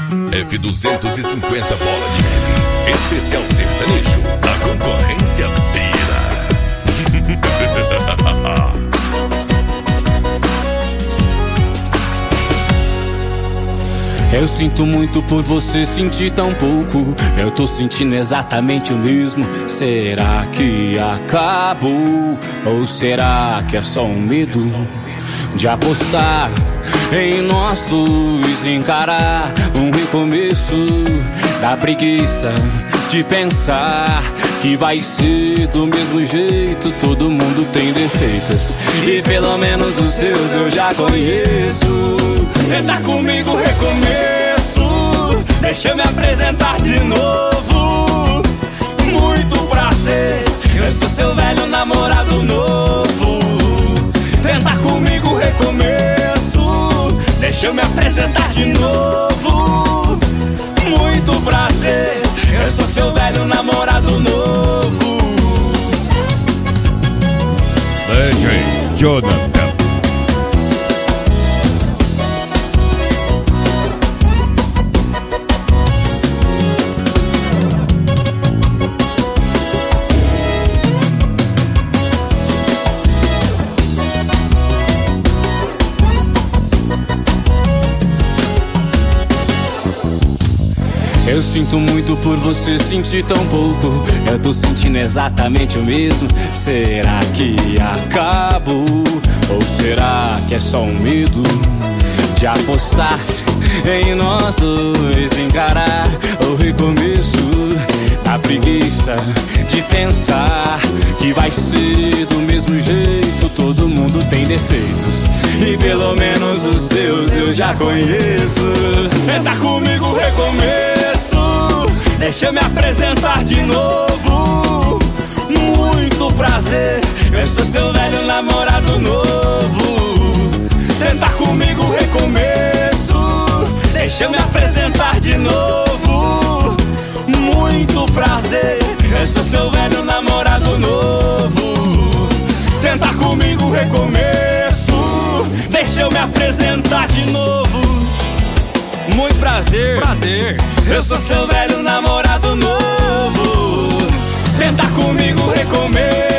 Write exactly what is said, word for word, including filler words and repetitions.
F duzentos e cinquenta bola de neve. Especial sertanejo. A concorrência pira. Eu sinto muito por você sentir tão pouco. Eu tô sentindo exatamente o mesmo. Será que acabou? Ou será que é só um medo de apostar em nós dois, encarar um recomeço? Da preguiça de pensar que vai ser do mesmo jeito. Todo mundo tem defeitos e pelo menos os seus eu já conheço. Tenta comigo recomeço, deixa eu me apresentar de novo. Muito prazer, eu sou seu velho namorado novo. Tenta comigo recomeço, deixa eu me apresentar de novo. Muito prazer, eu sou seu velho namorado novo. D J Jonathan. Eu sinto muito por você sentir tão pouco. Eu tô sentindo exatamente o mesmo. Será que acabou? Ou será que é só um medo de apostar em nós dois, encarar o recomeço? A preguiça de pensar que vai ser do mesmo jeito. Todo mundo tem defeitos e pelo menos os seus eu já conheço. Tenta comigo recomeço, deixa eu me apresentar de novo. Muito prazer, eu sou seu velho namorado novo. Tenta comigo recomeço, deixa eu me apresentar de novo. Muito prazer, eu sou seu velho namorado novo. Tenta comigo recomeço, deixa eu me apresentar de novo. Muito prazer, prazer, eu sou seu velho namorado novo. Tenta comigo recomeço,